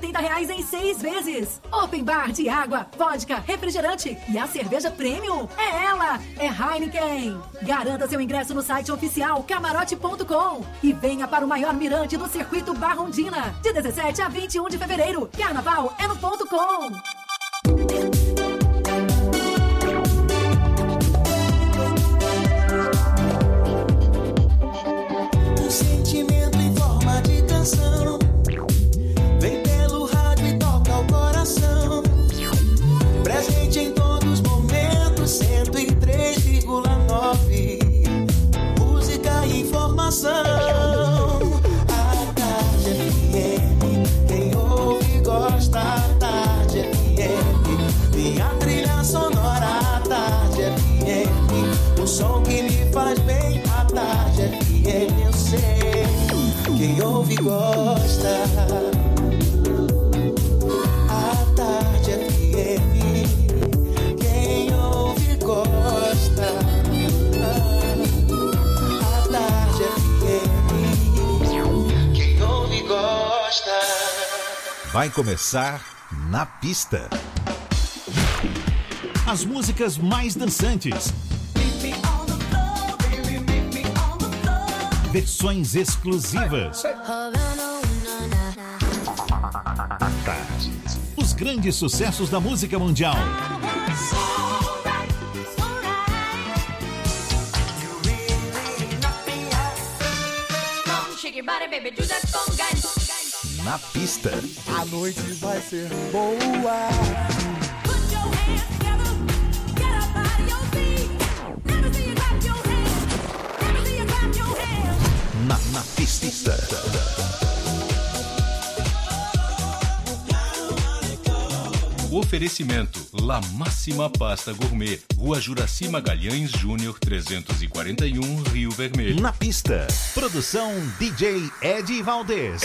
R$180 em 6 vezes. Open bar de água, vodka, refrigerante e a cerveja premium. É ela, é Heineken. Garanta seu ingresso no site oficial camarote.com e venha para o maior mirante do circuito Barrondina, de 17 a 21 de fevereiro. Carnaval é no .com. Um sentimento em forma de canção vem pelo rádio e toca o coração. Presente em todos os momentos, 103,9. Música e informação. A Tarde FM, quem ouve gosta. A Tarde FM, minha trilha sonora. A Tarde FM, o som que me faz bem. A Tarde FM, eu sei, quem ouve gosta. A Tarde FM, quem ouve gosta. A Tarde FM, quem ouve gosta. Vai começar Na Pista. As músicas mais dançantes. Versões exclusivas. Os grandes sucessos da música mundial. Na Pista. A noite vai ser boa. Na Pista. Oferecimento La Máxima Pasta Gourmet, Rua Juraci Magalhães Júnior 341, Rio Vermelho. Na Pista. Produção DJ Ed Valdez.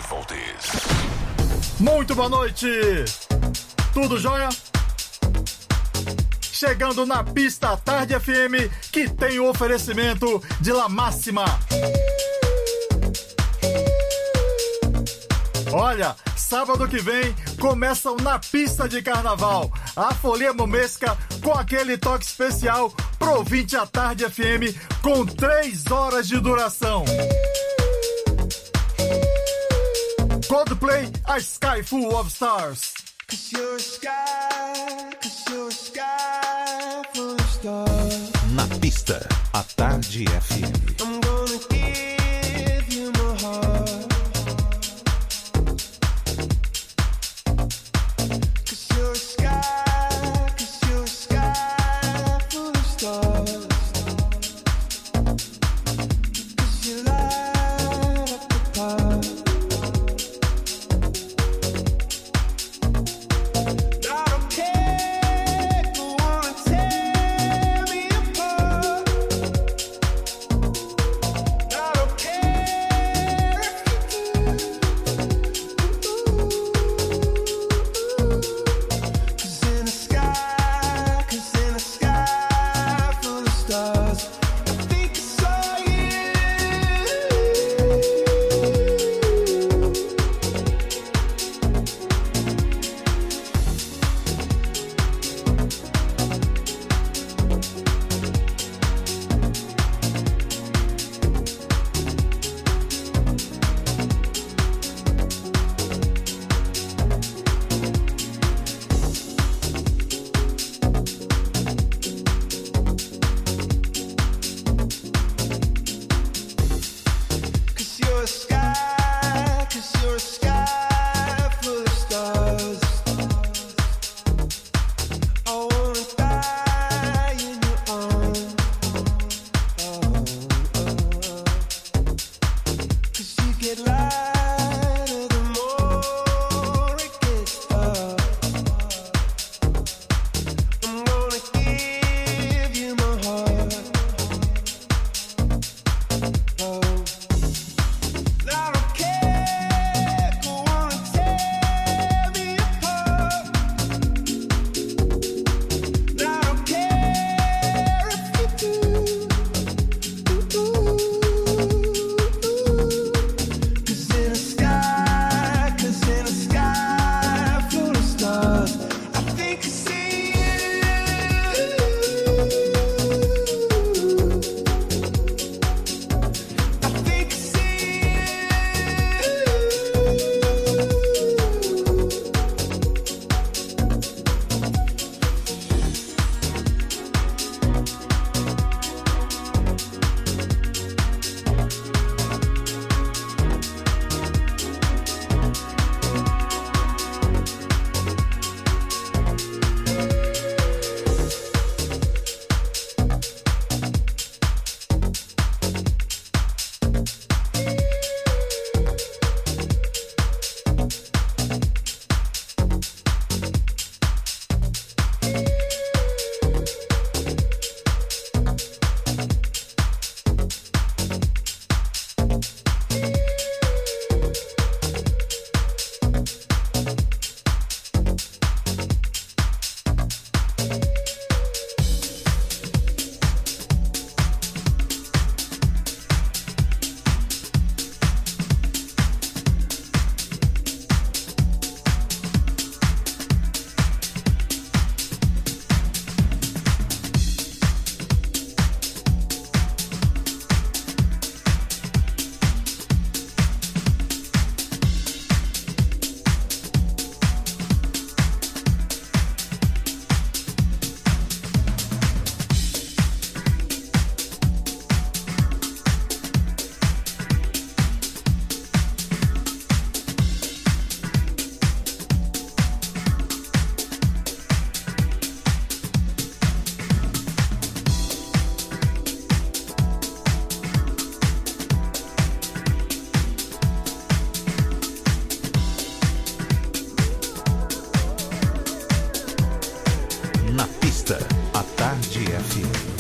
Muito boa noite. Tudo jóia? Chegando na Pista Tarde FM, que tem o oferecimento de La Máxima. Olha, sábado que vem começam Na Pista de Carnaval, a folia momesca com aquele toque especial pro ouvinte à Tarde FM com 3 horas de duração. Coldplay, A Sky Full of Stars. Na Pista, a Tarde FM. I'm gonna give you my heart. You're a sky full of stars. 'Cause you light up the path. I don't care if you wanna tear me apart. I don't apresenta a Tarde FM.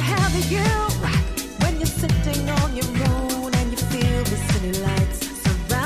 Sitting on your own and you feel the city lights surround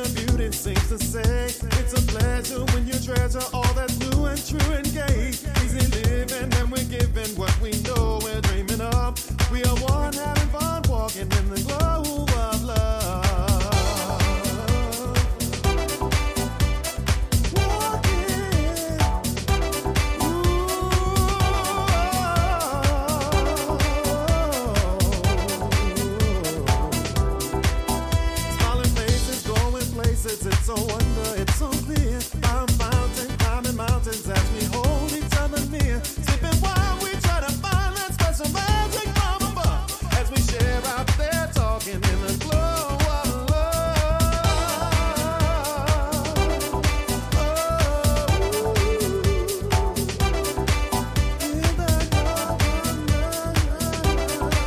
the beauty seems to say. It's a pleasure when you treasure all that's new and true and gay. Easy living and we're giving what we know we're dreaming of. We are one having fun walking in the glow of love. It's a wonder, it's so clear. I'm climbing mountains as we hold each other near. Sipping while we try to find that special magic from above. As we share out there talking in the glow of love. In the glow of love.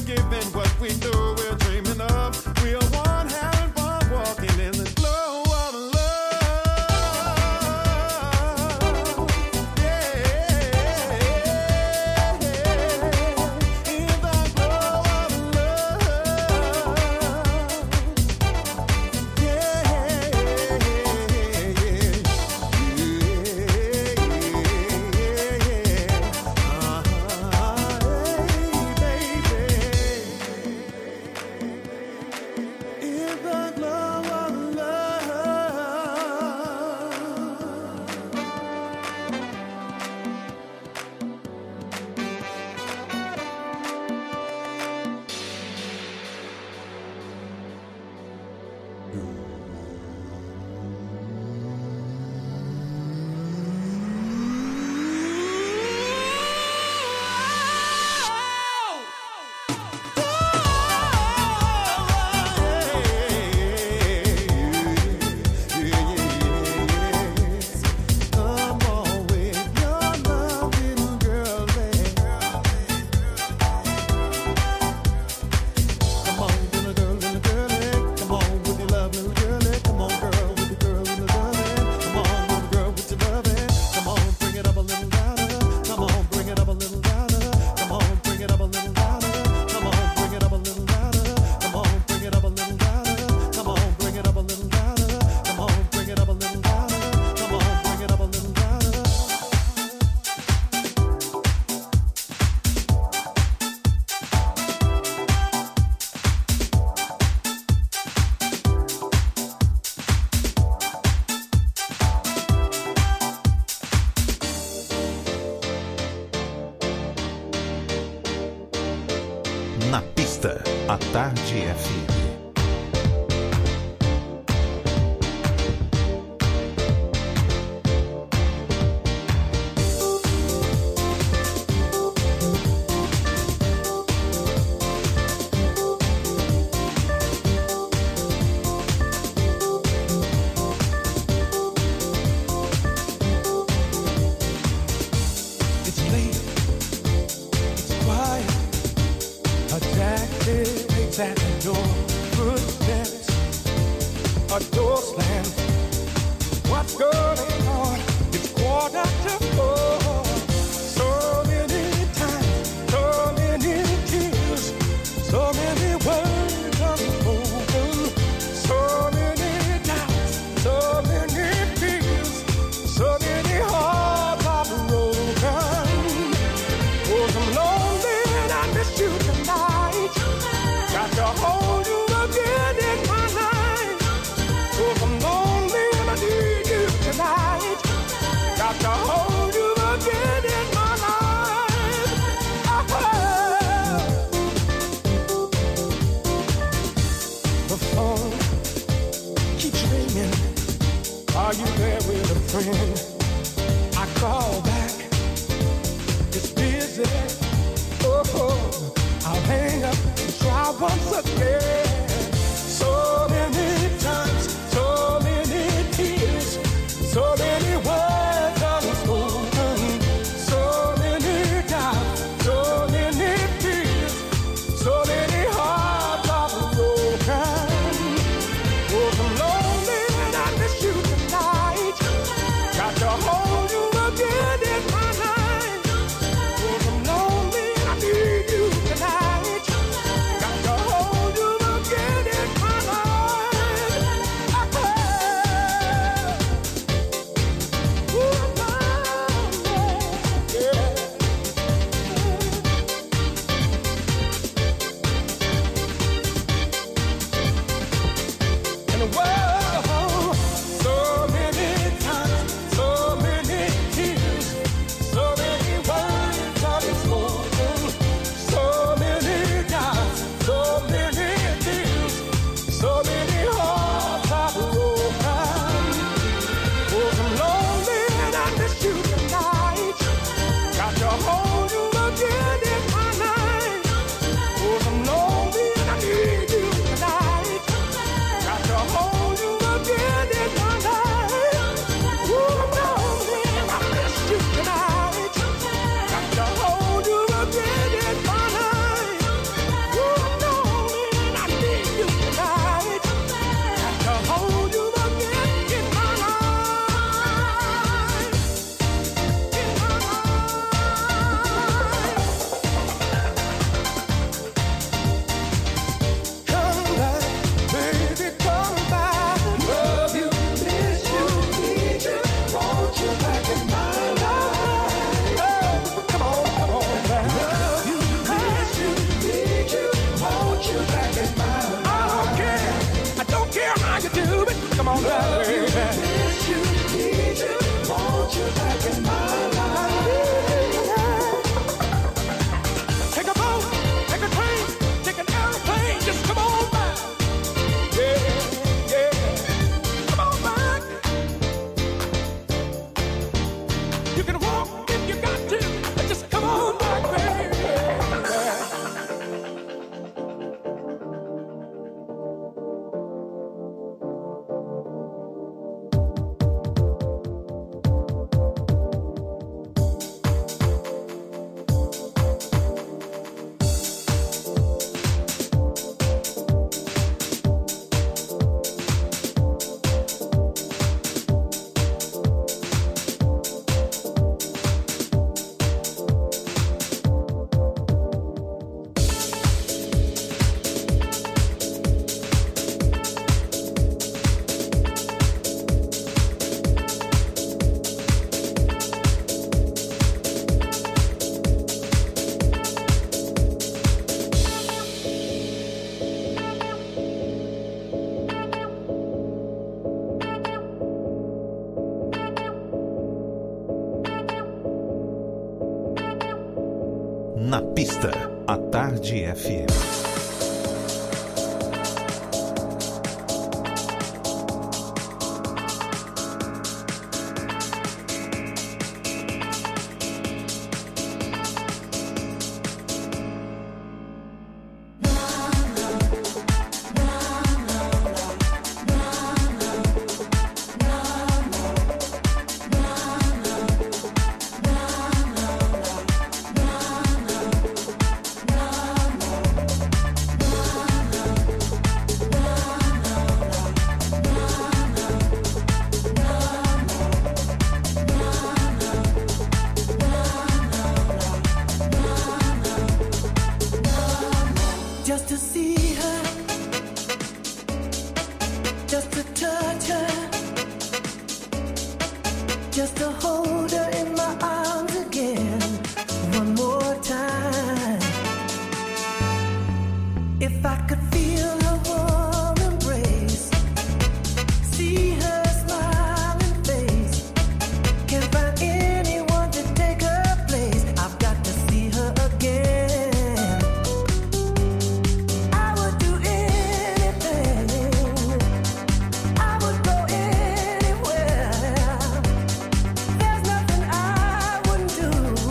We are one having fun walking in the glow of Na pista, a Tarde FM. Tarde FM.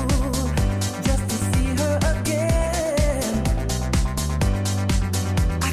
I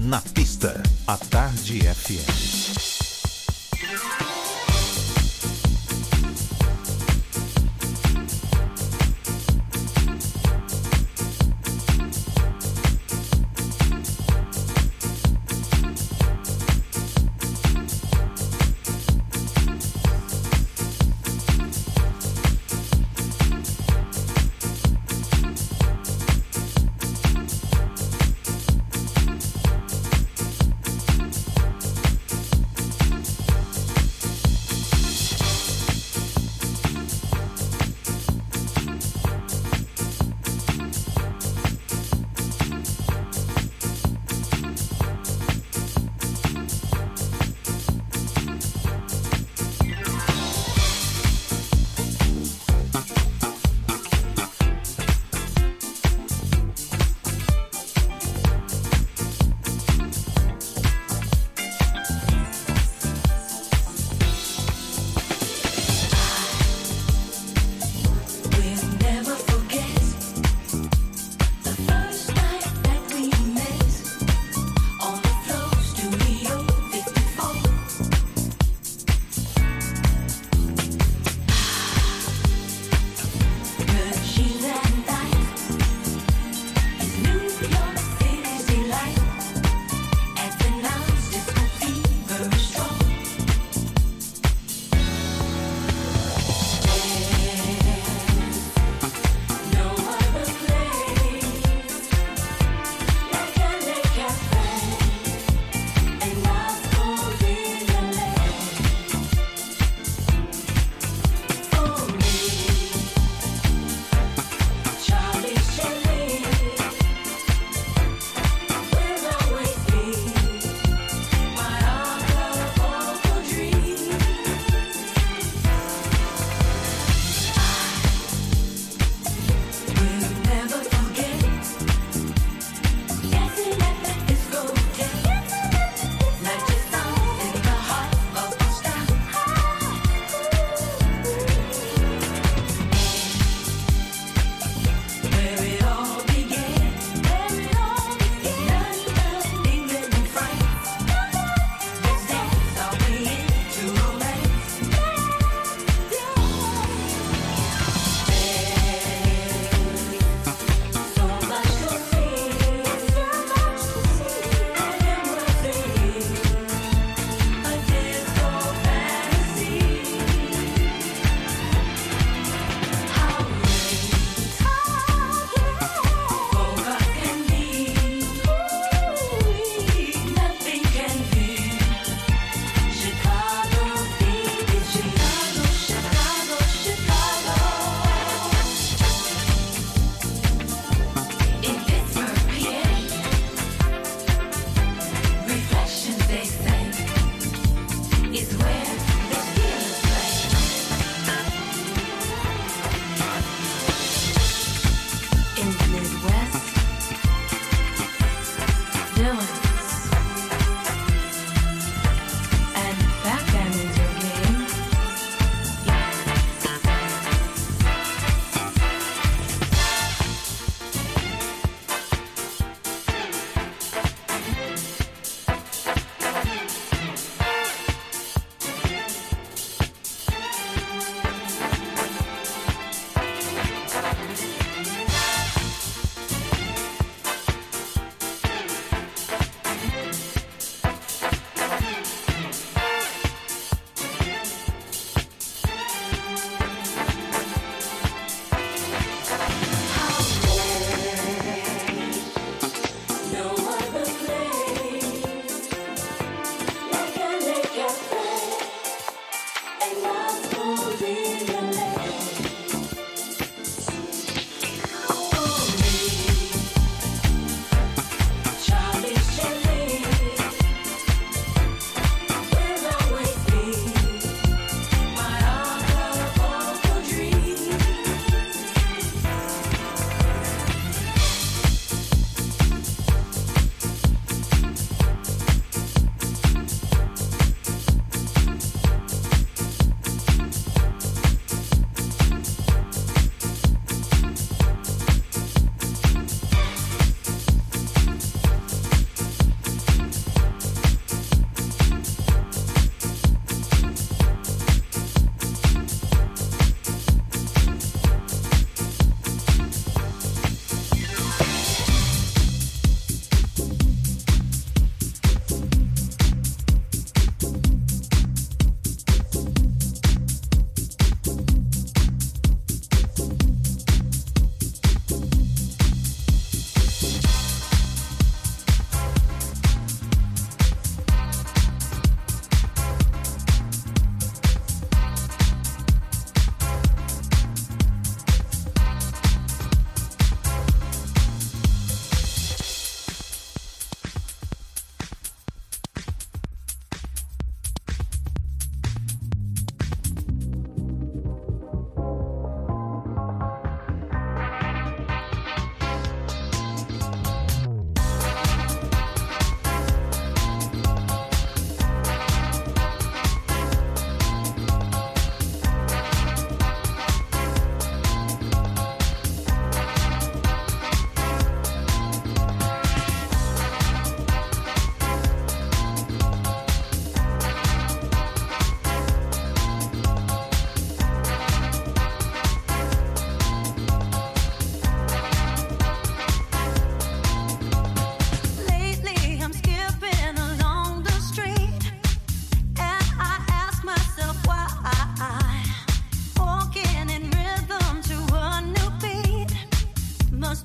Na pista, a Tarde FM.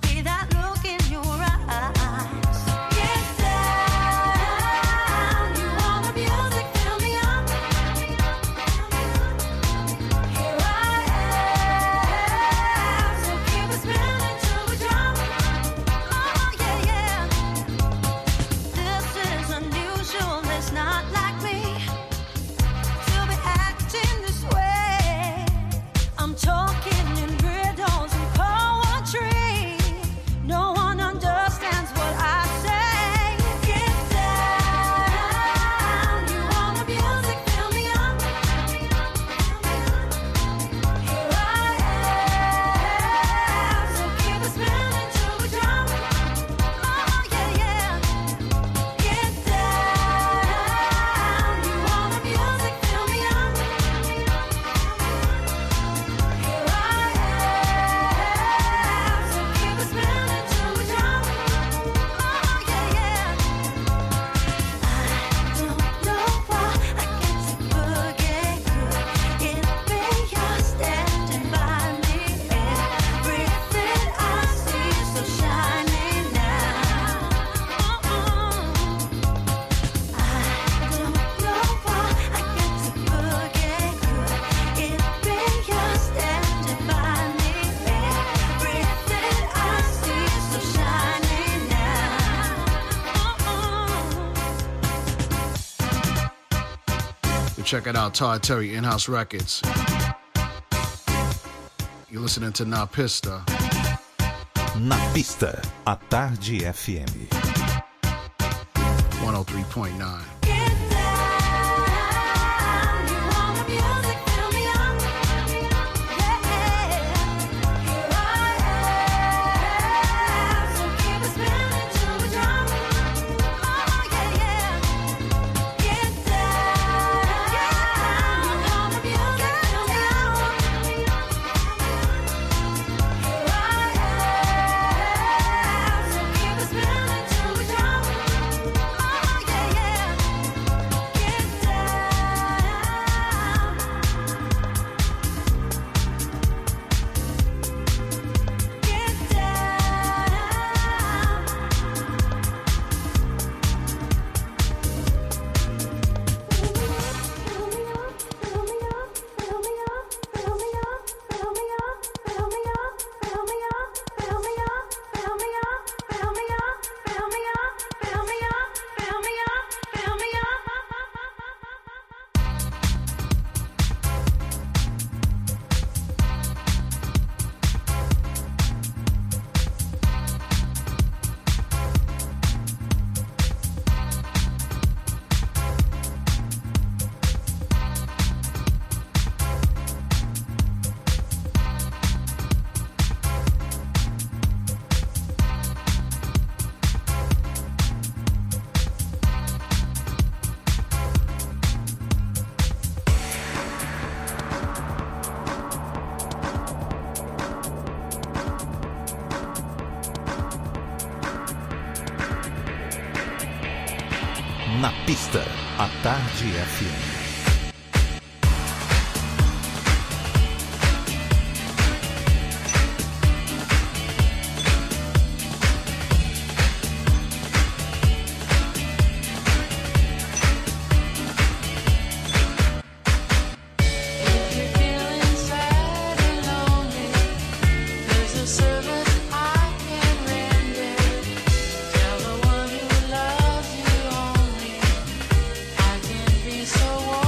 Check it out, Todd Terry, In-House Records. You're listening to Na Pista. Na Pista, a Tarde FM. 103.9. Na Pista, a Tarde FM. So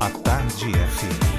A Tarde FM.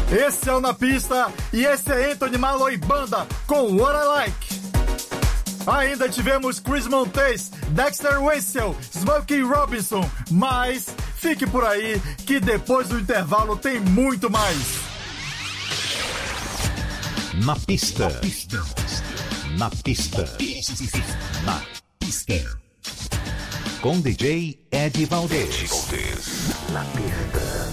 Esse é o Na Pista e esse é Anthony Malloy Banda com What I Like. Ainda tivemos Chris Montes, Dexter Wessel, Smokey Robinson, mas fique por aí que depois do intervalo tem muito mais. Na pista. Na pista. Na pista. Com DJ Ed Valdez. Na pista.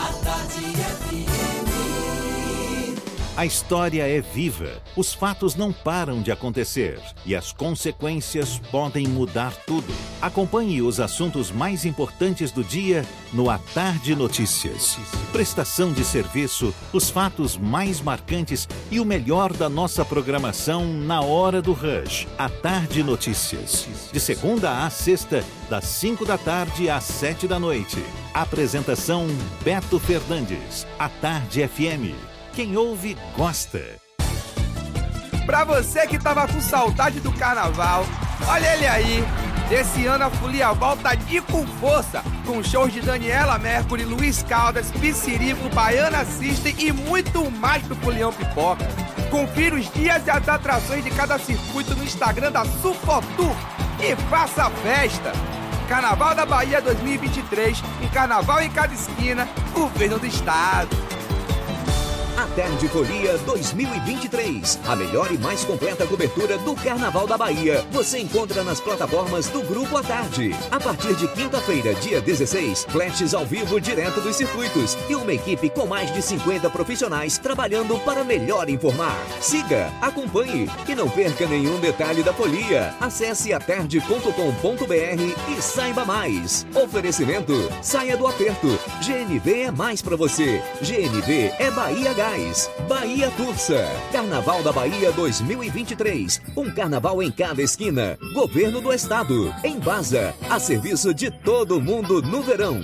A história é viva, os fatos não param de acontecer e as consequências podem mudar tudo. Acompanhe os assuntos mais importantes do dia no A Tarde Notícias. Prestação de serviço, os fatos mais marcantes e o melhor da nossa programação na hora do rush. A Tarde Notícias. De segunda a sexta, das 5 da tarde às 7 da noite. Apresentação Beto Fernandes. A Tarde FM. Quem ouve, gosta. Pra você que tava com saudade do carnaval, olha ele aí. Esse ano a Folia volta com força, com shows de Daniela Mercury, Luiz Caldas, Pissirico, Baiana System e muito mais pro Folião Pipoca. Confira os dias e as atrações de cada circuito no Instagram da Sufotur e faça a festa. Carnaval da Bahia 2023, um carnaval em cada esquina, governo do estado. A Tarde Folia 2023, a melhor e mais completa cobertura do Carnaval da Bahia. Você encontra nas plataformas do Grupo à Tarde. A partir de quinta-feira, dia 16, flashes ao vivo direto dos circuitos e uma equipe com mais de 50 profissionais trabalhando para melhor informar. Siga, acompanhe e não perca nenhum detalhe da folia. Acesse atarde.com.br e saiba mais. Oferecimento, saia do aperto. GNV é mais pra você. GNV é Bahia Gás. Bahia Tursa. Carnaval da Bahia 2023. Um carnaval em cada esquina. Governo do Estado. Embasa. A serviço de todo mundo no verão.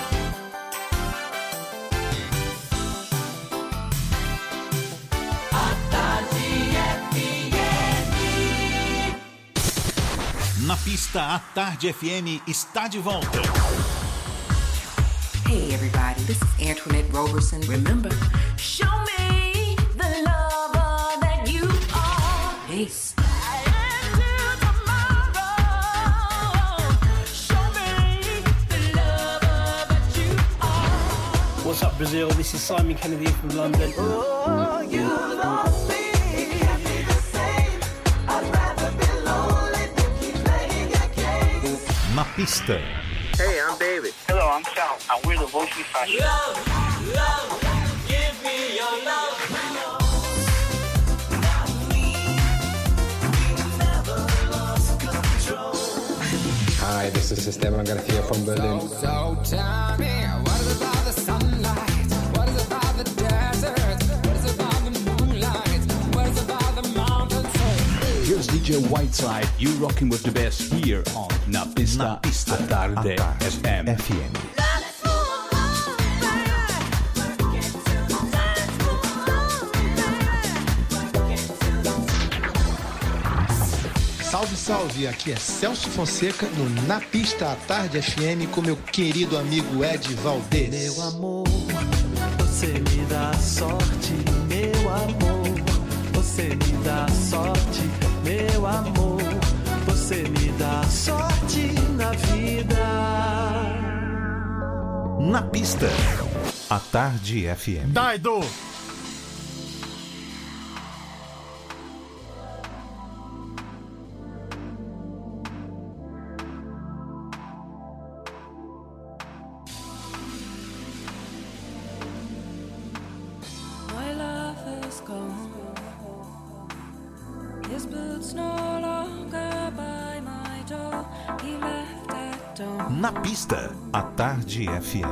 Na pista, A Tarde FM está de volta. Hey everybody, this is Antoinette Roberson. Remember, show me the lover that you are. Peace. What's up, Brazil? This is Simon Kennedy from London. Oh, you love me. Can't be the same. I'd rather be lonely than keep playing your game. Na pista. Hey, I'm David. Hello, I'm Sal, and we're the Voice We Fashion. Love, love, give me your love. Hi, this is Esteban Garcia from Berlin. So tell me, what is about the sunlight? What is about the desert? What is about the moonlight? What is about the mountains? Here's DJ Whiteside, you rocking with the best here on Na Pista, A Tarde FM. Salve, salve! Aqui é Celso Fonseca no Na Pista à Tarde FM com meu querido amigo Ed Valdez. Meu amor, você me dá sorte, meu amor. Você me dá sorte, meu amor. Você me dá sorte na vida. Na pista, A Tarde FM. Daido! Na pista, A Tarde FM.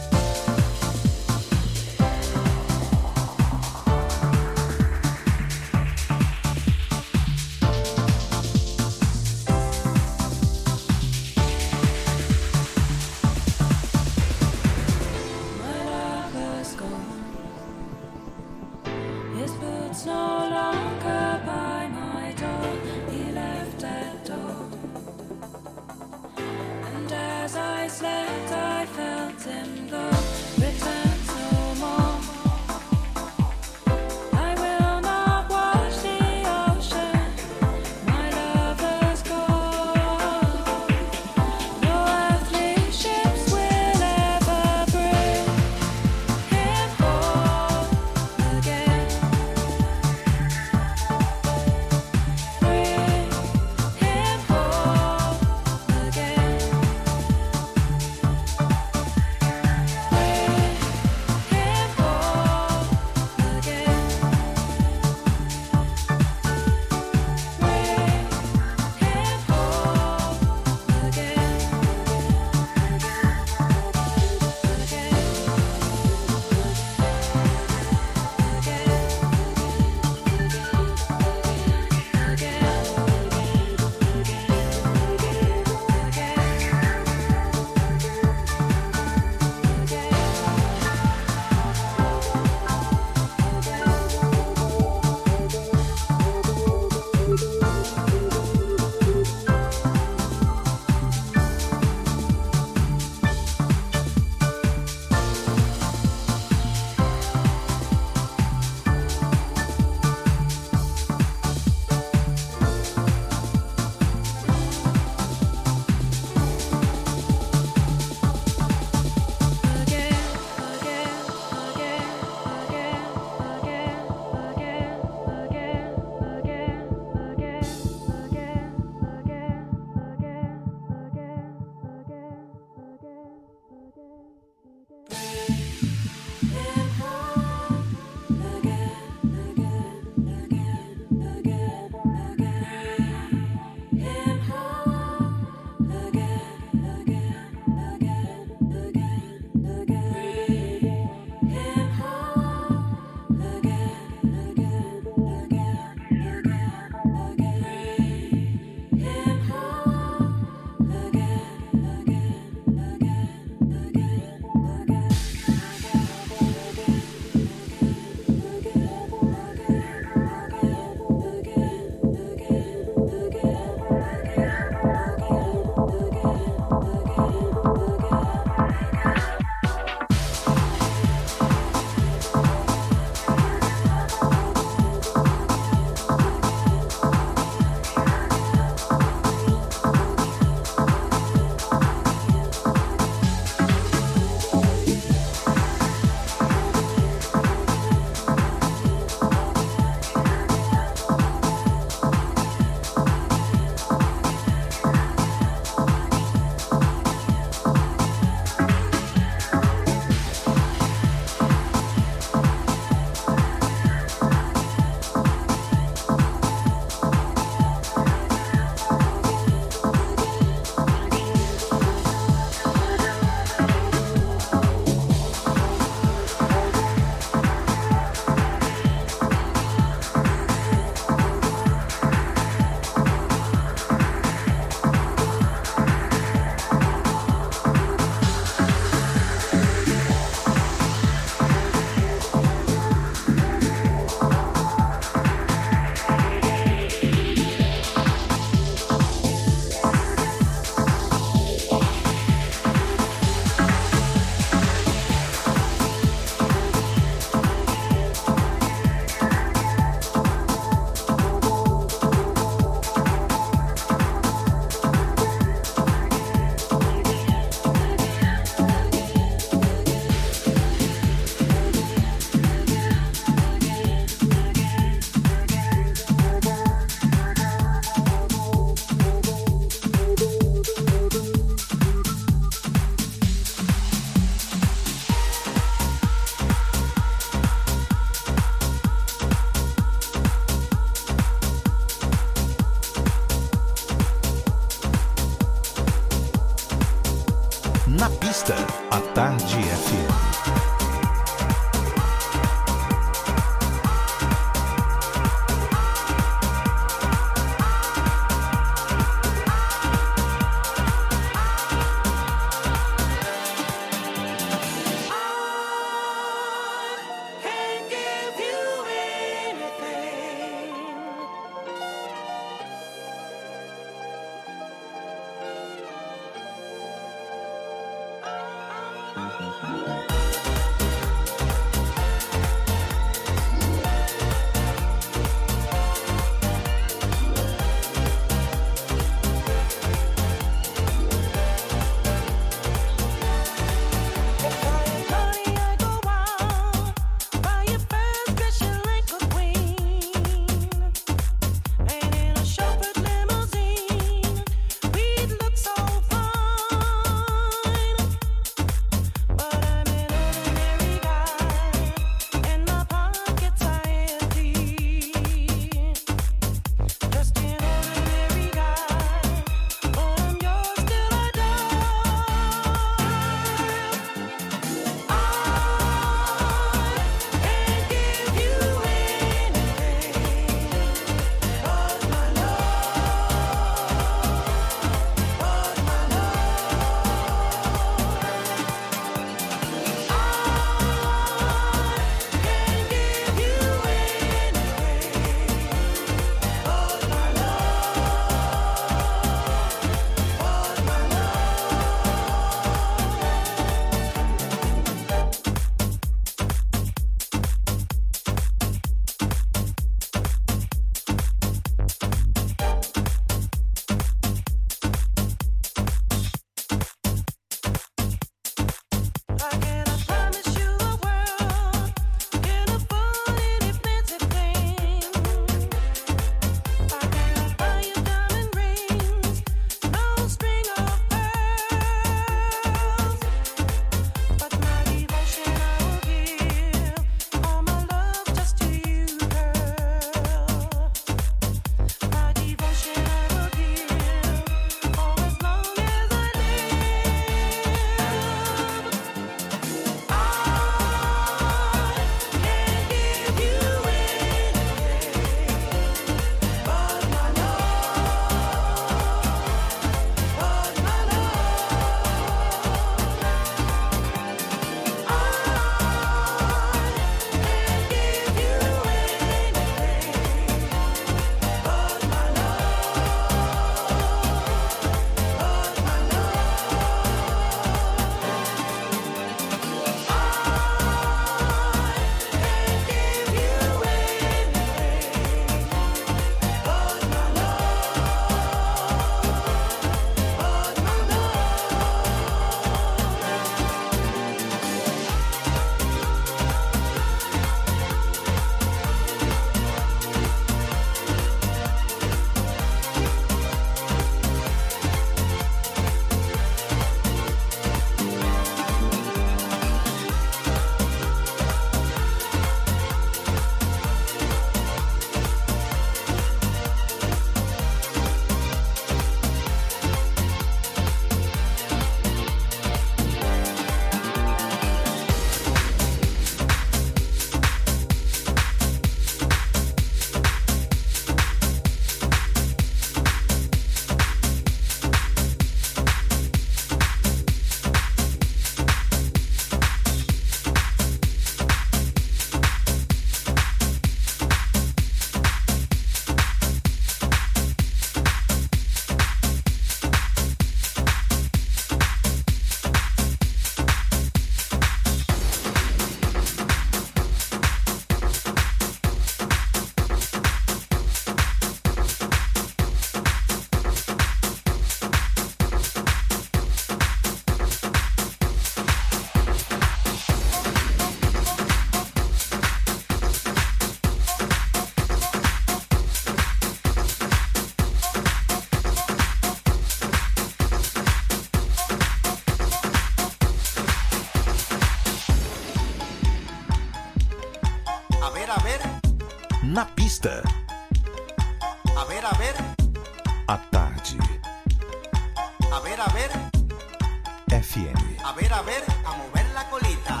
pista. A ver. À tarde. A ver. FM. A ver, a mover la colita.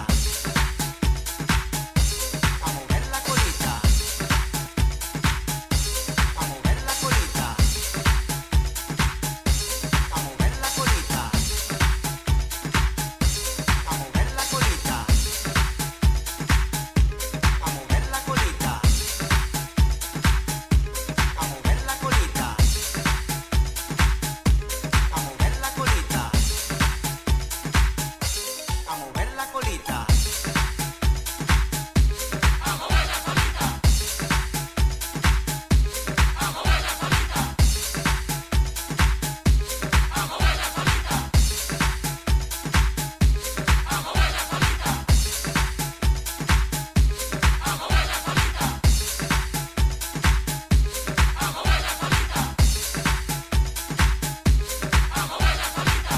A mover la colita. A mover la colita. A mover la colita. A mover la colita. A mover la colita. A mover la colita. A mover la colita. A mover la colita. A mover la colita. A mover la colita. A mover la colita. A mover la colita. A mover la colita. A mover la colita. A mover la colita.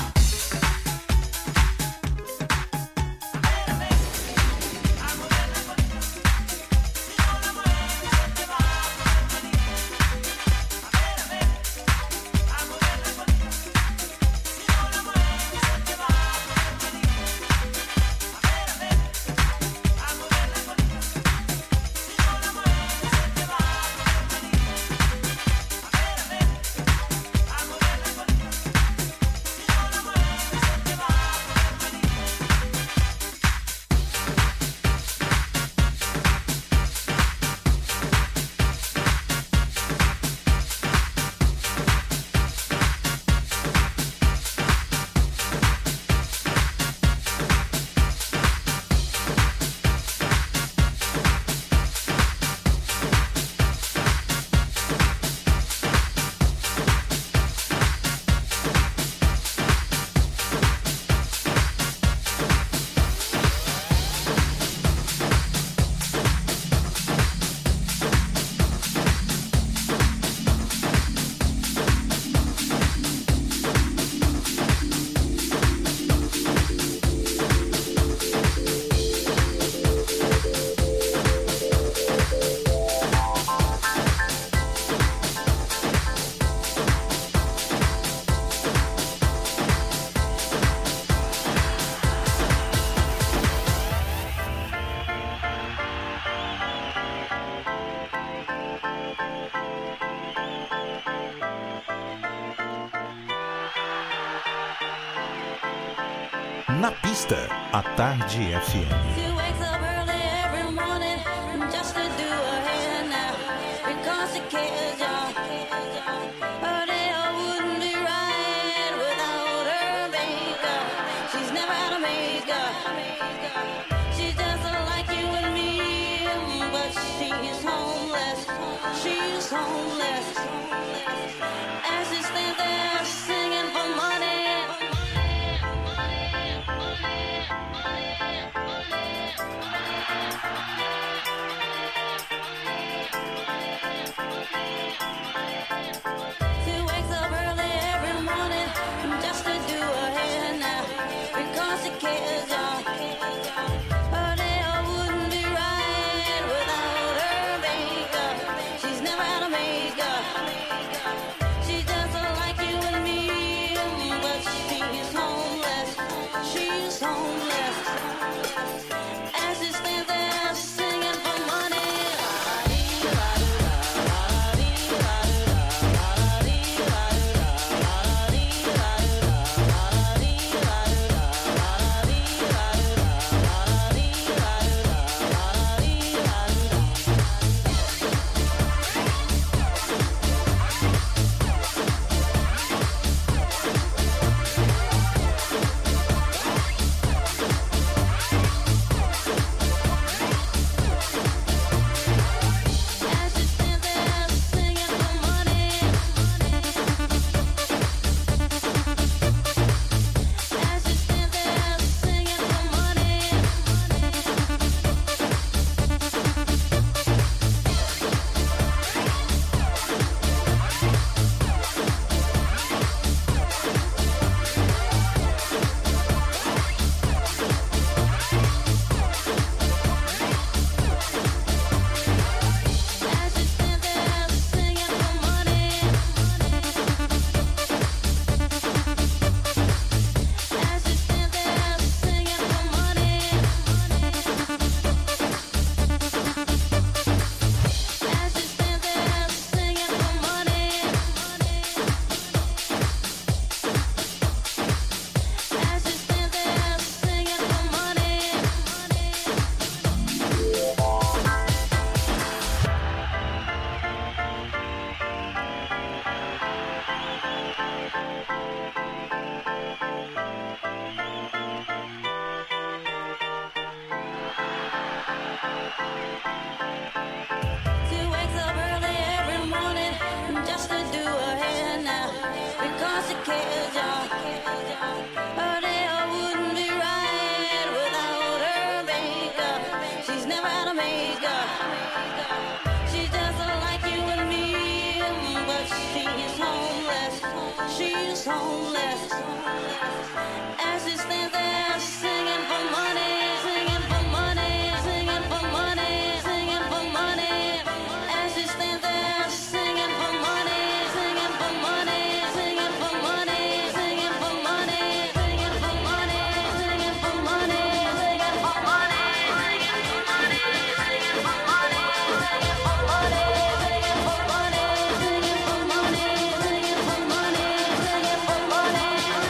Na pista, à tarde FM. She wakes up early every morning just to do her hair now because she cares, y'all. Her day wouldn't be right without her makeup. She's never out of makeup. She's just like you and me, but she's homeless. She's homeless. As she stands there singing for money. She wakes up early every morning just to do her hair now because she cares, y'all. Her day wouldn't be right without her makeup. She's never out of makeup. homeless. As he stands there singing for money, singing for money, singing for money, singing for money. As he stands there singing for money, singing for money, singing for money, singing for money, singing for money, singing for money, singing for money, singing for money, singing for money, singing for money, singing for money, singing for money, singing for money, singing for money,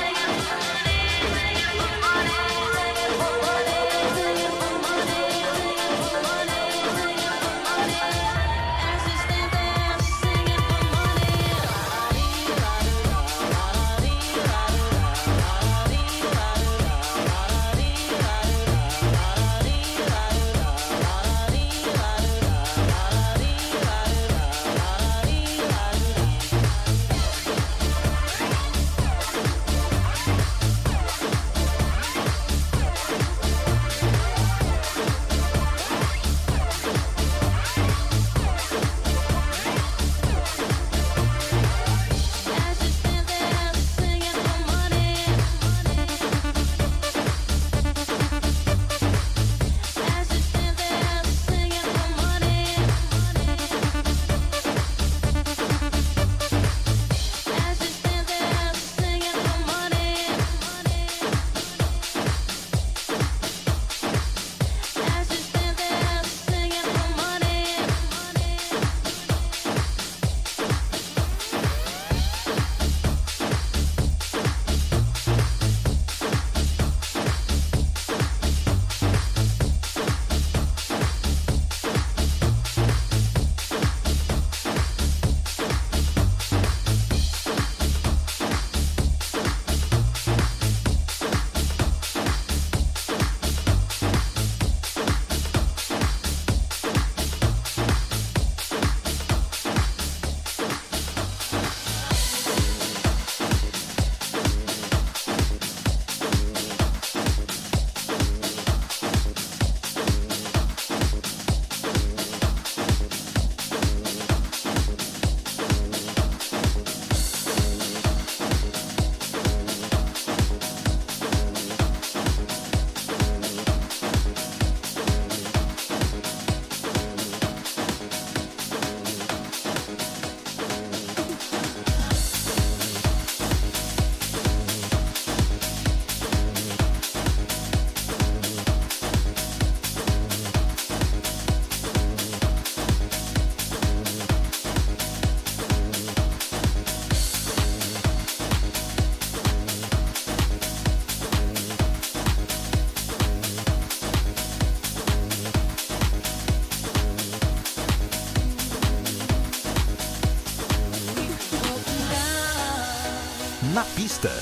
Na pista.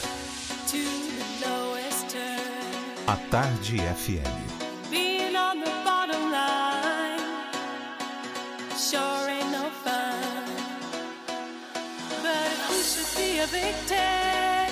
A Tarde FM. Being on the bottom line sure ain't no fun, but if we should be evicted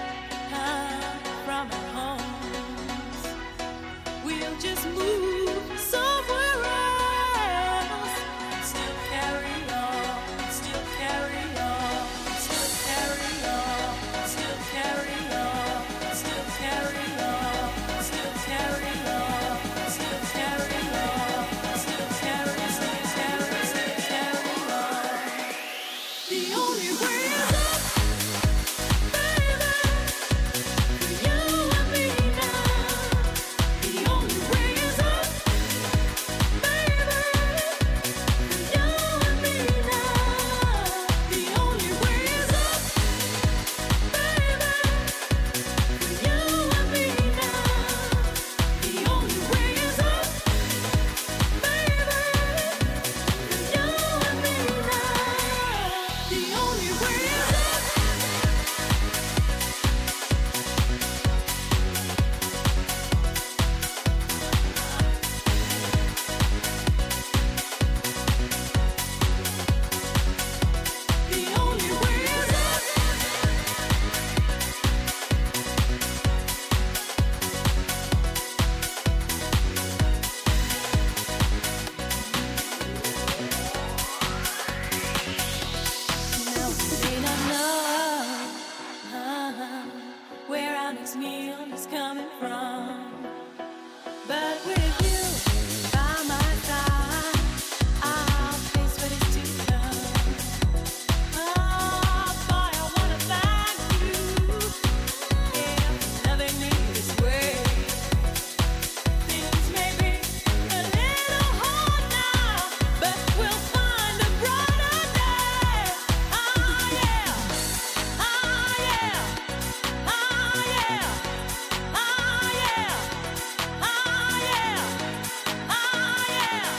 from our homes, we'll just move somewhere else. Still carry on, still carry on, still carry on, still carry on, still carry on, still carry on, still carry on, still carry, still carry, still carry on. The only way is up, baby, for you and me now. The only way is up, baby, for you and me now. The only way is up, baby, for you and me now. The only way is up, baby, for you and me now. The only way is up. this neon is coming from. But with you by my side, I'll face what is to come. Oh, boy, I wanna thank you. Yeah, loving me this way. Things may be a little hard now, but we'll find a brighter day. Oh yeah, oh yeah, oh yeah, oh yeah, oh yeah, oh yeah,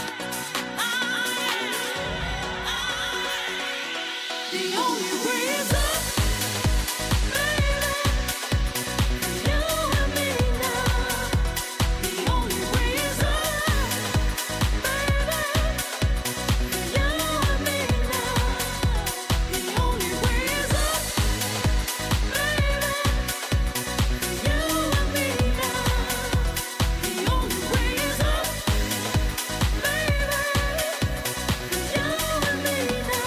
the only reason, baby, for you and me now. The only reason, baby, for you and me now. The only reason, baby, for you and me now. The only reason, baby, for you and me now.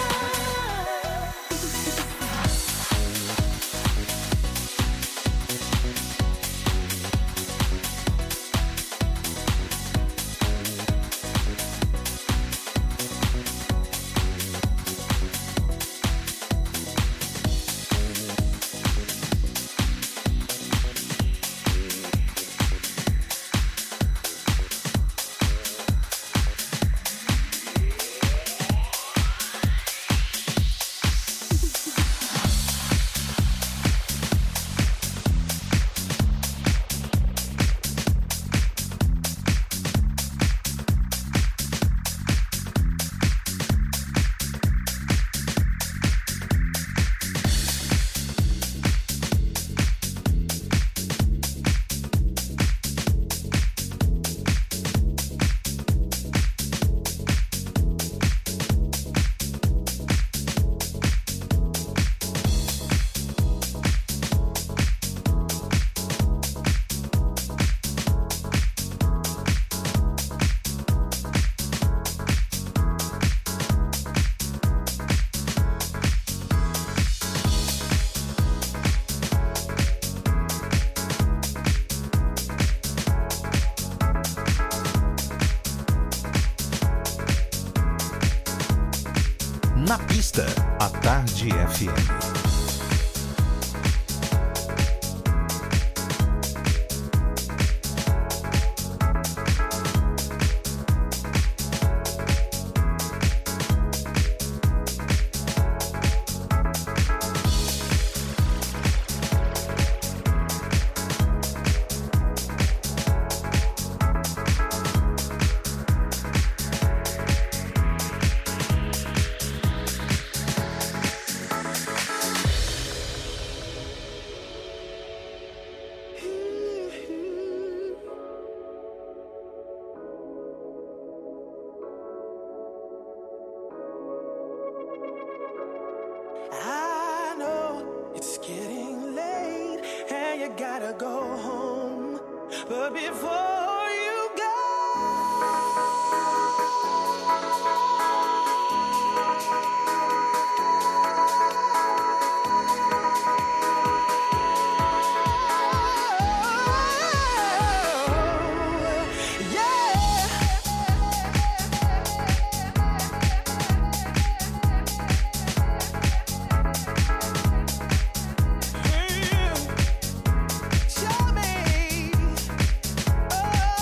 Na pista, à Tarde FM. I know it's getting late and you gotta go home. But before you show me, oh,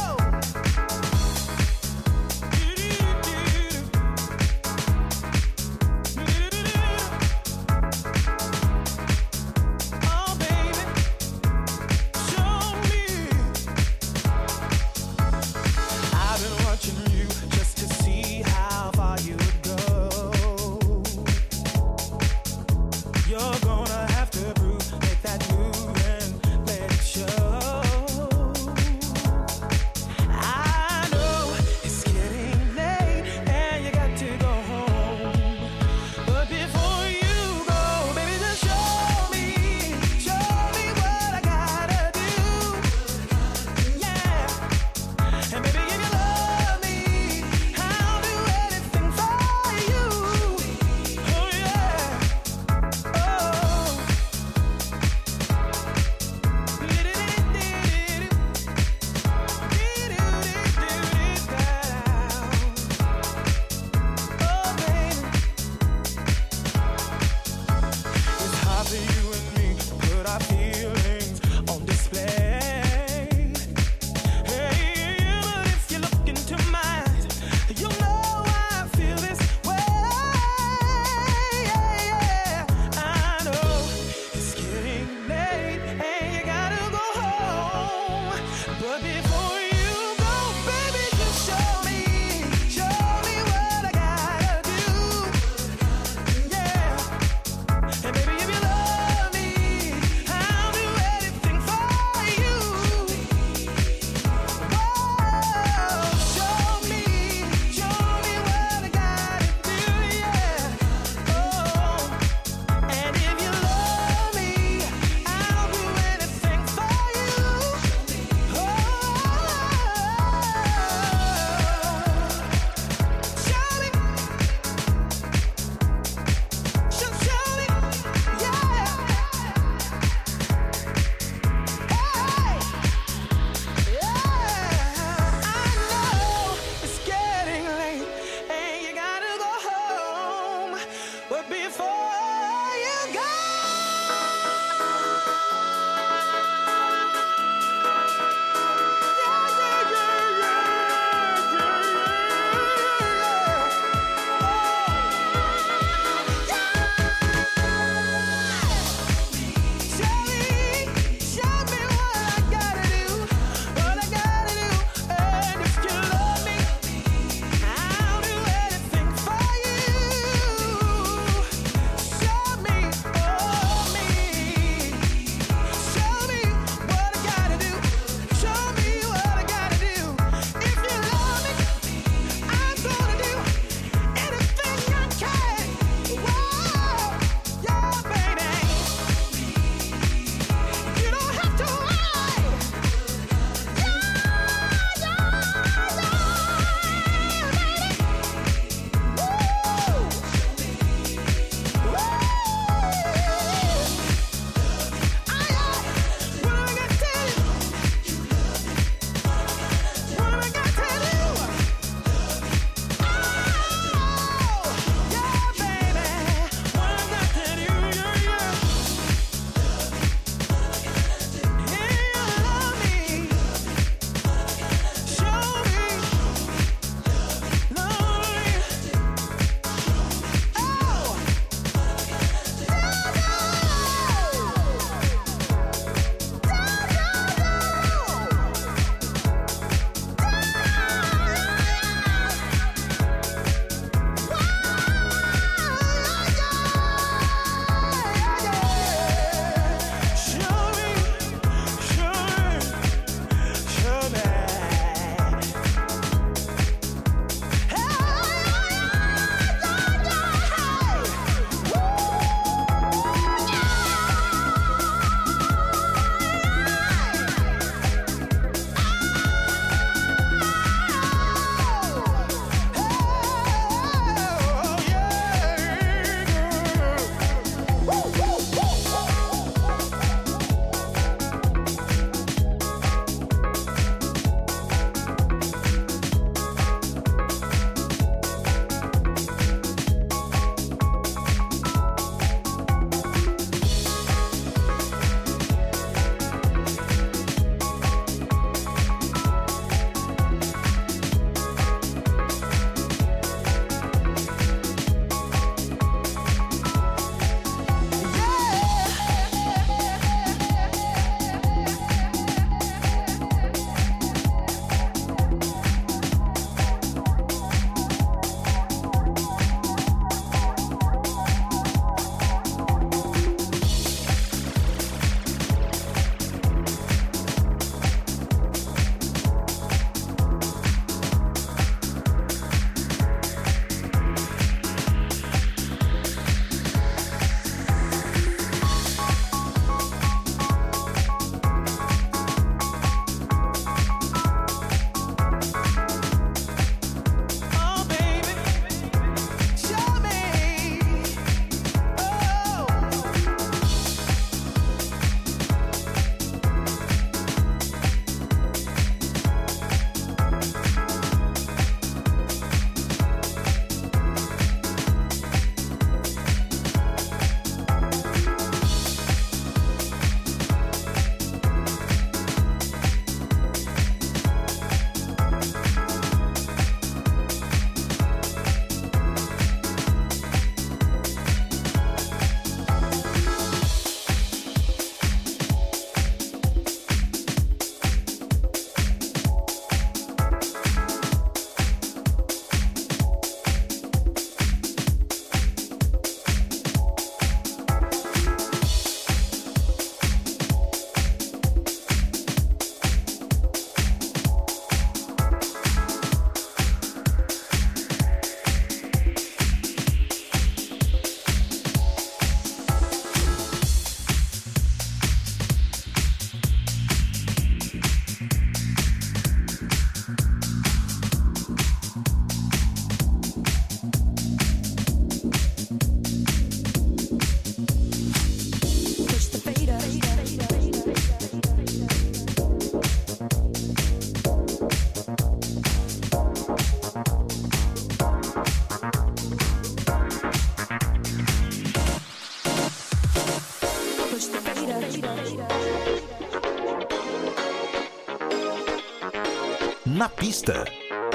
Na pista.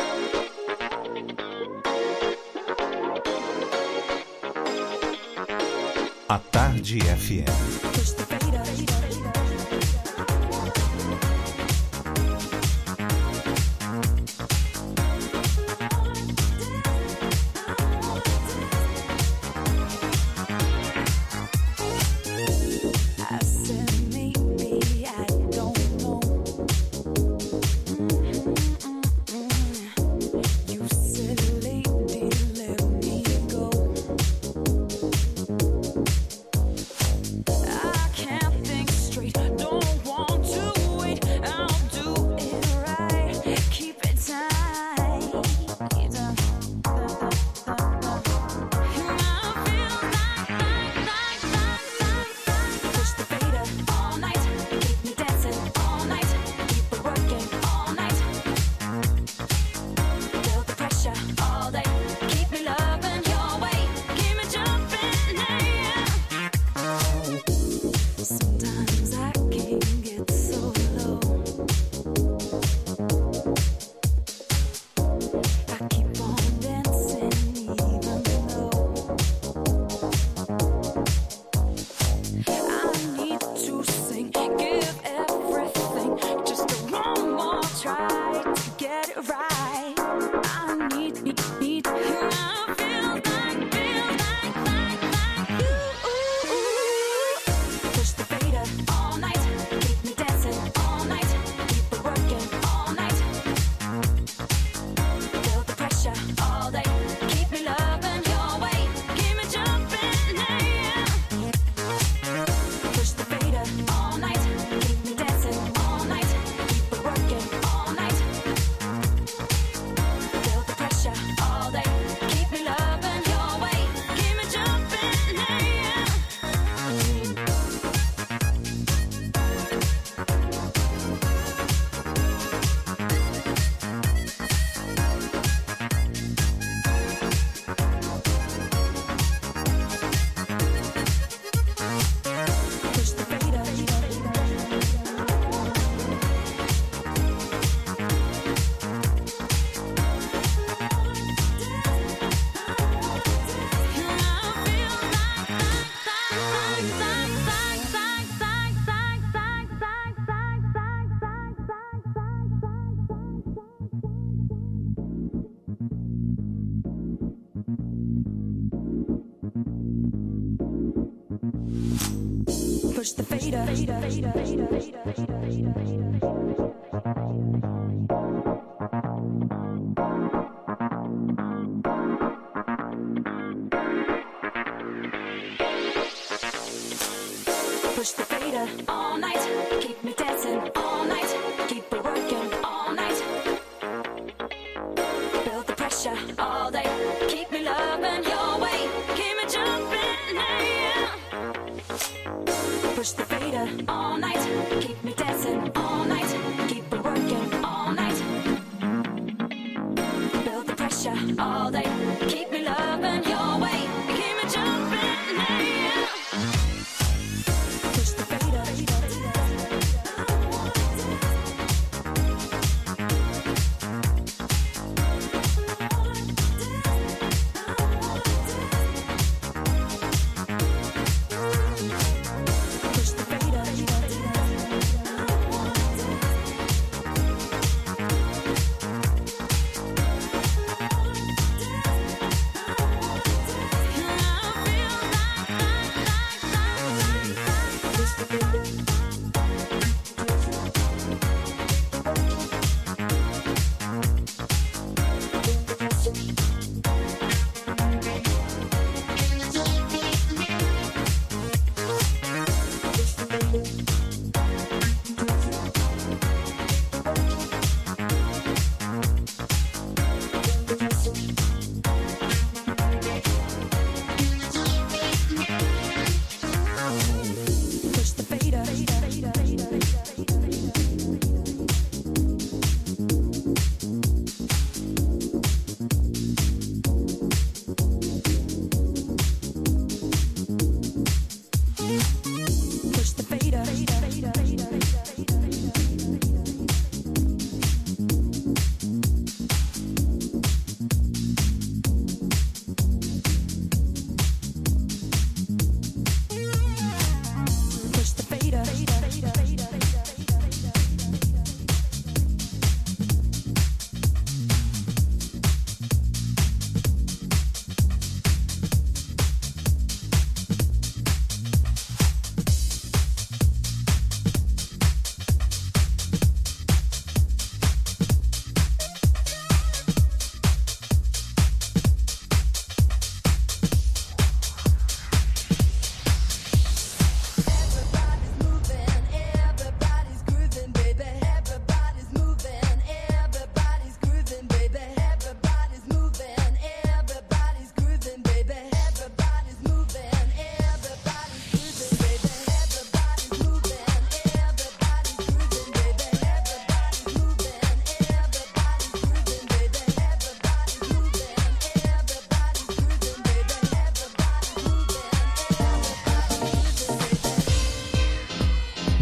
A Tarde FM. I said maybe I don't know. You said, lady, let me go. I can't think straight, don't want to wait. I'll do it right, keep it tight. Push the fader all night, keep me dancing all night, keep it working all night. Feel the pressure all day, keep me loving your way, keep me jumping, yeah. Sometimes I can get so low. I keep on dancing even though I need to sing, give everything, just one more try to get it right. I need, I feel like you. Push the fader all night, keep me dancing all night, keep it working all night. Feel the pressure all day, keep me loving your way, keep me jumping, yeah. Push the fader all night, keep me dancing all night, keep it working all night. Feel the pressure all day, keep me loving your way, keep me jumping, yeah. Push the fader. Push the fader. Push the fader all night, keep me dancing all night, keep it working all night. Build the pressure all day, keep me loving your way, keep me jumping, yeah. Push the fader all night, keep me dancing all night, keep it working all night. Build the pressure all day, keep me loving your way, keep me jumping, yeah. Push the fader. Push the fader.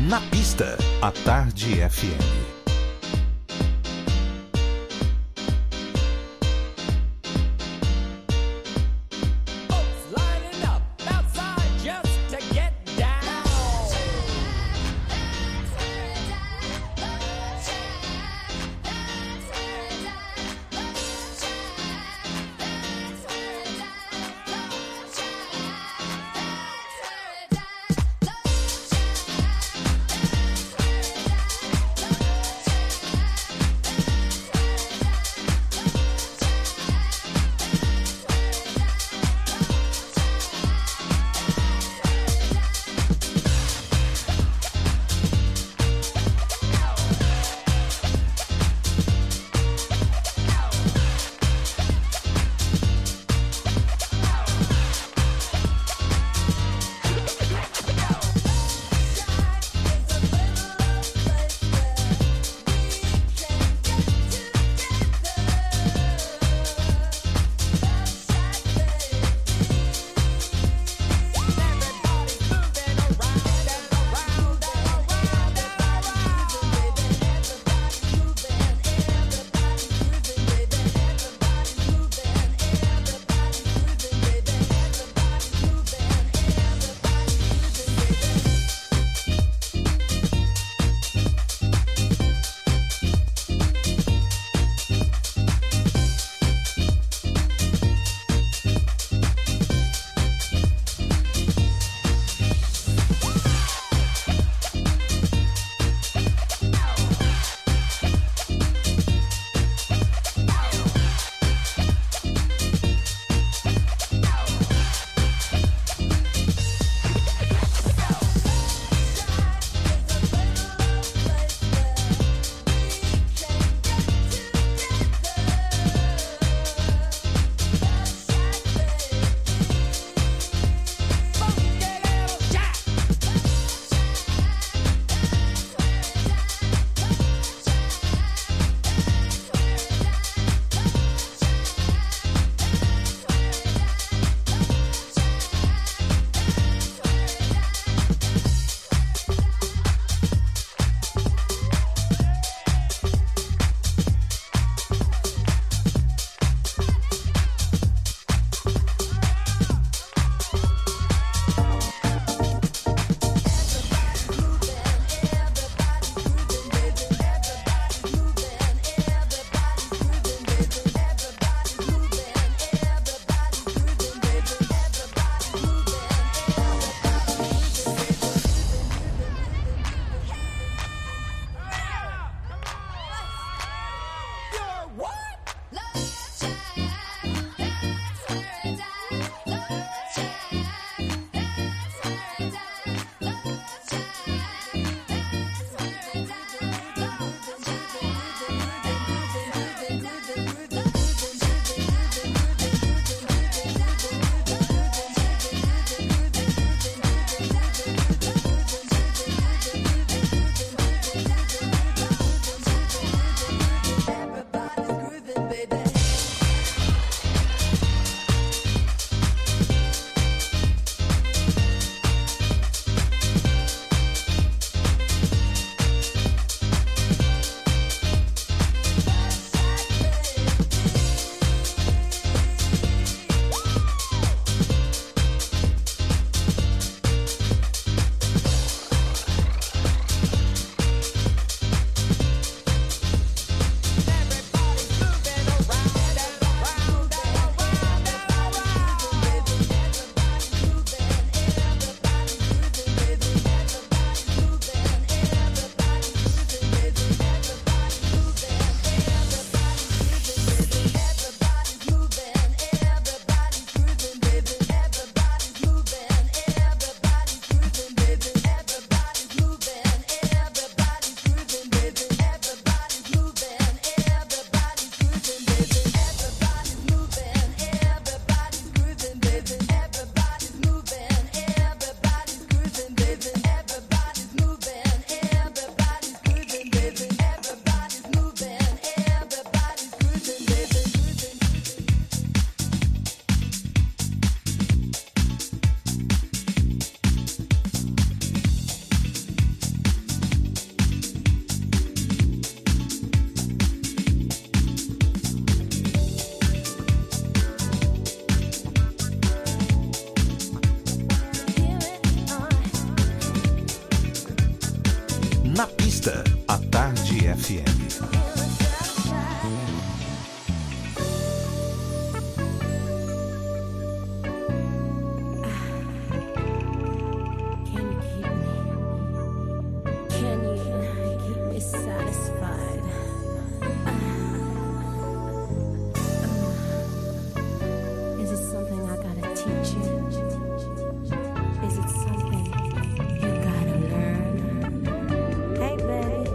Na pista, à Tarde FM. Lining up outside just to get down. pista, a Tarde FM. Can you keep me satisfied? Is it something I gotta teach you? Is it something you gotta learn? Hey baby,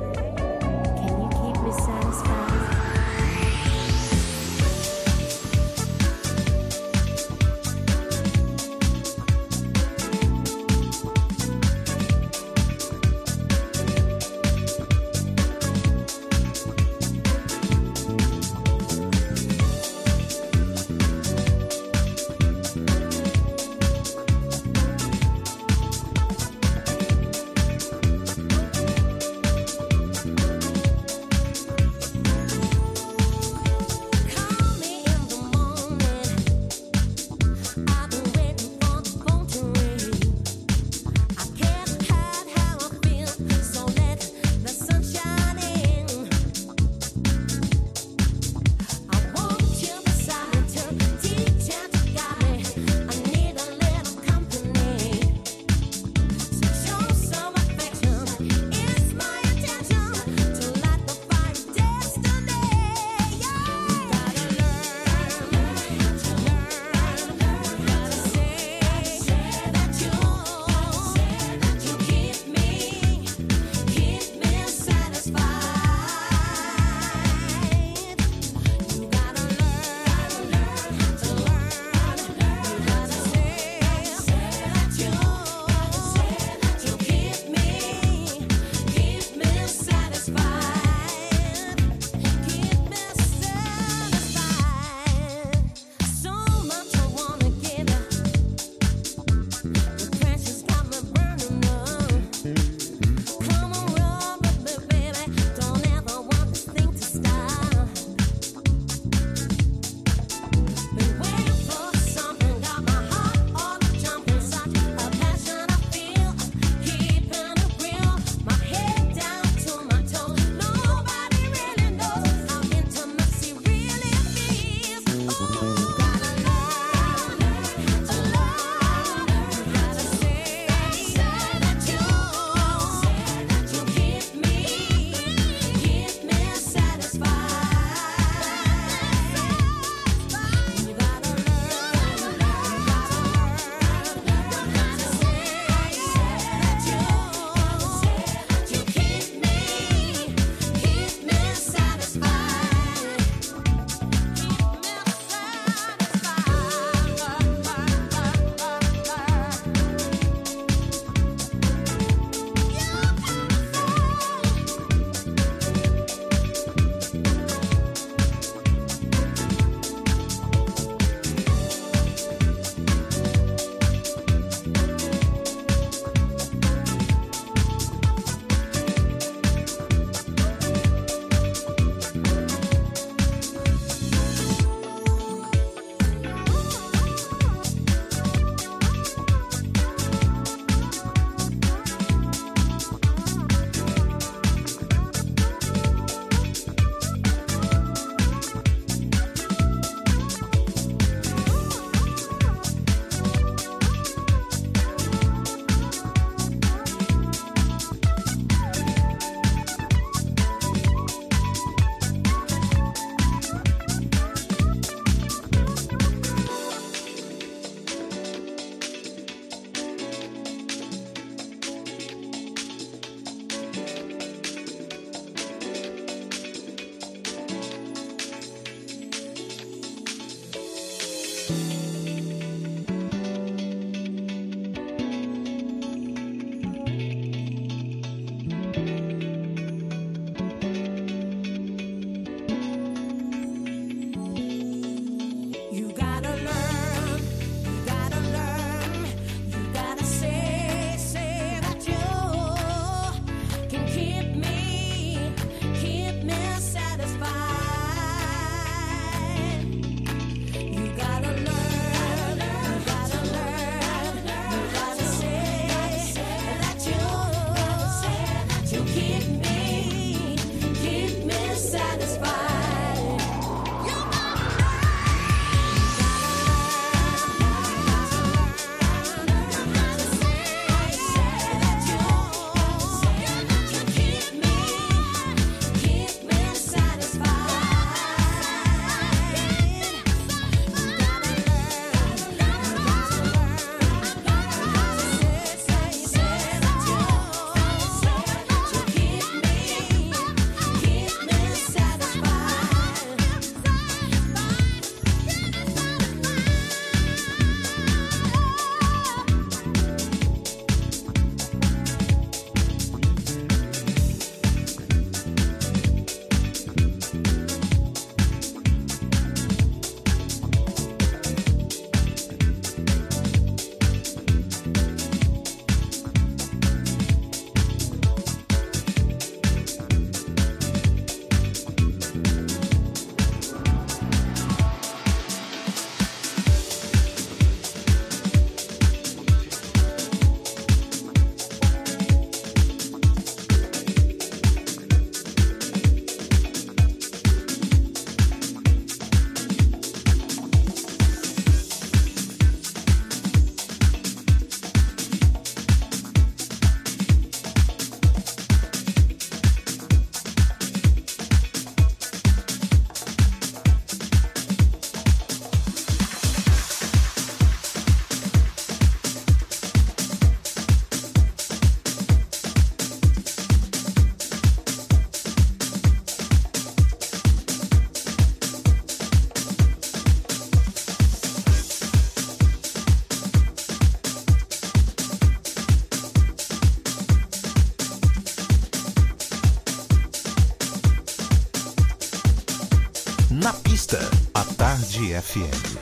Na pista, à Tarde FM.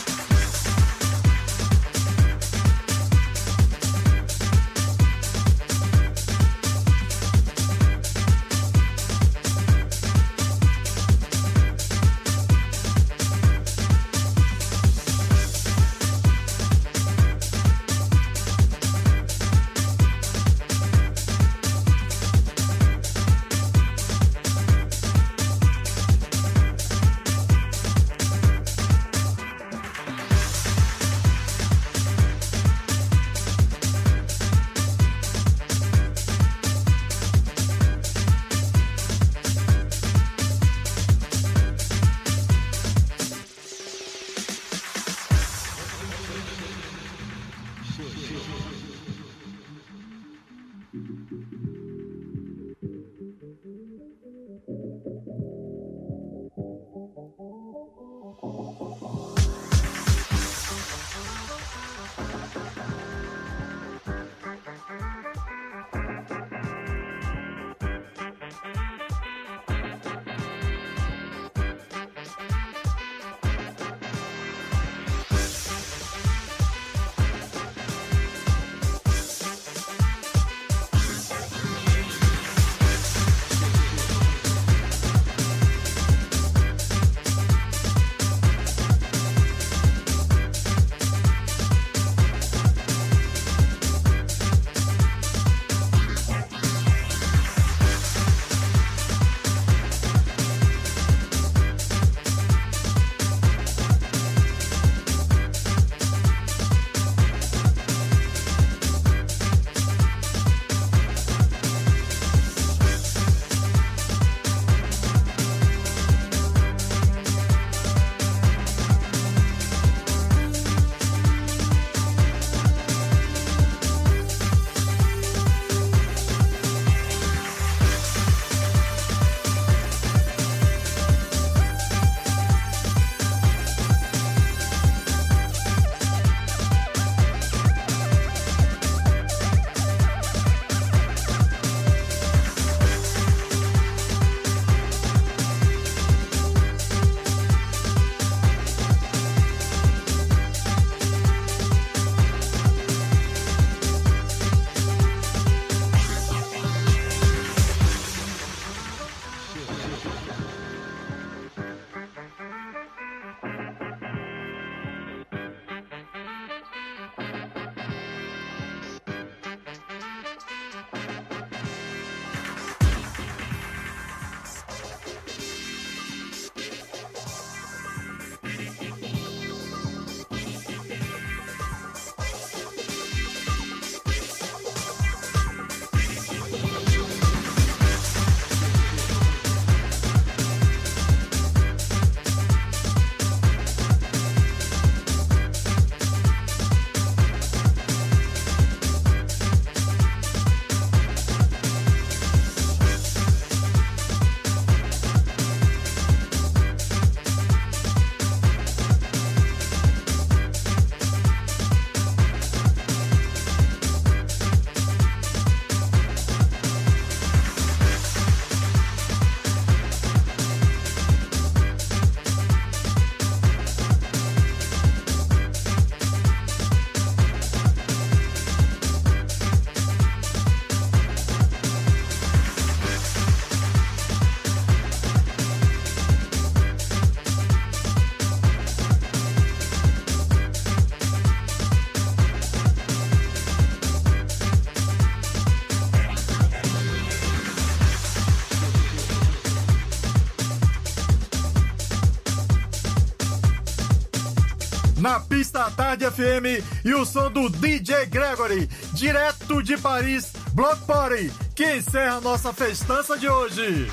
Na pista à Tarde FM e o som do DJ Gregory, direto de Paris, Block Party, que encerra nossa festança de hoje.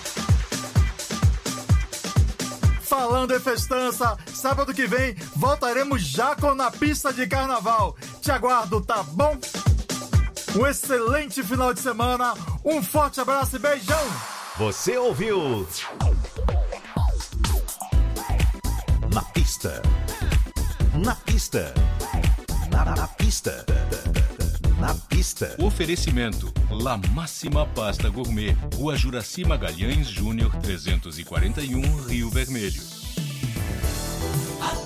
Falando em festança, sábado que vem voltaremos já com Na Pista de Carnaval. Te aguardo, tá bom? Um excelente final de semana, um forte abraço e beijão. Você ouviu Na Pista. Na pista. Na pista. Na pista. Oferecimento: La Máxima Pasta Gourmet, Rua Juraci Magalhães Júnior 341, Rio Vermelho.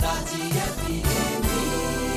Tarde